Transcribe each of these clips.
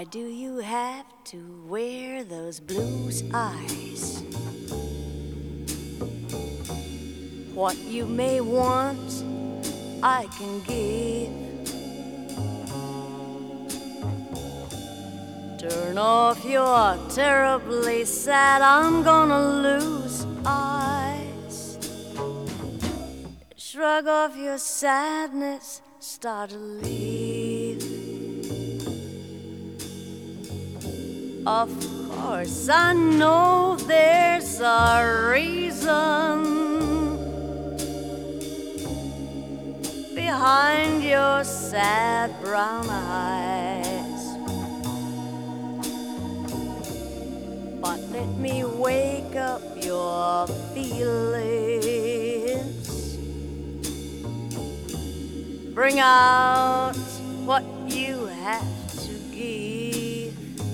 do you have to wear those blue eyes? What you may want, I can give. Turn off your terribly sad, I'm gonna lose eyes. Shrug off your sadness, start to leave. Of course, I know there's a reason behind your sad brown eyes. But let me wake up your feelings. Bring out what you have to give.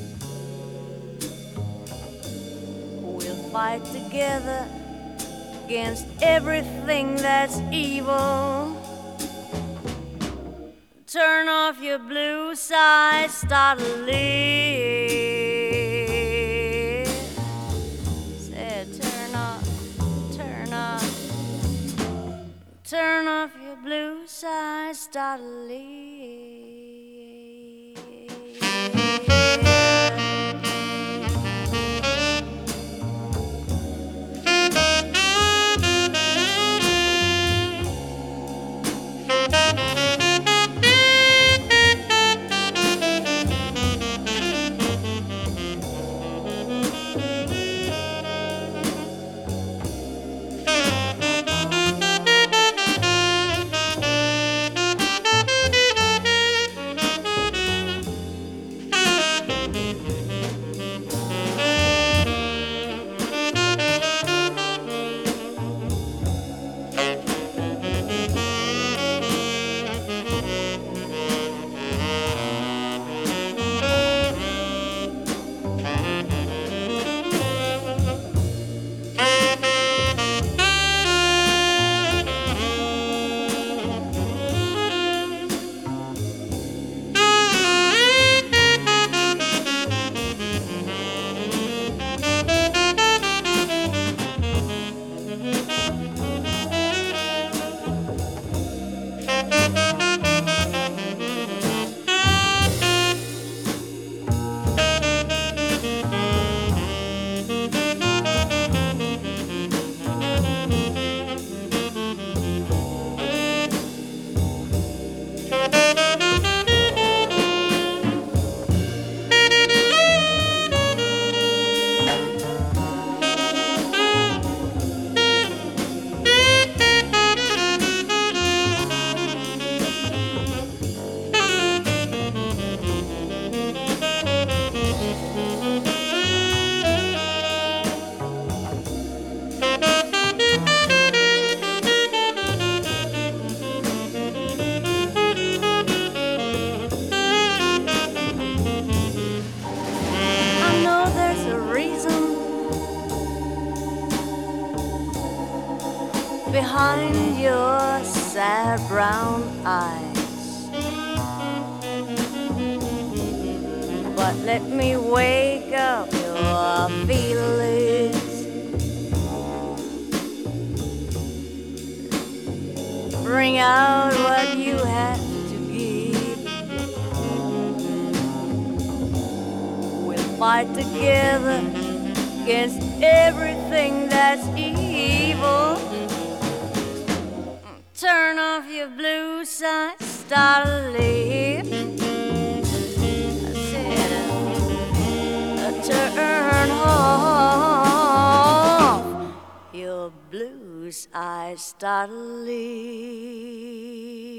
We'll fight together against everything that's evil. Turn off your blue side, start to live. Said turn off, turn off your blue side, start to live. Behind your sad brown eyes. But let me wake up your feelings. Bring out what you have to give. We'll fight together against everything that's evil. Turn off your blue side, start to live. I said, turn off your blue side, start to live.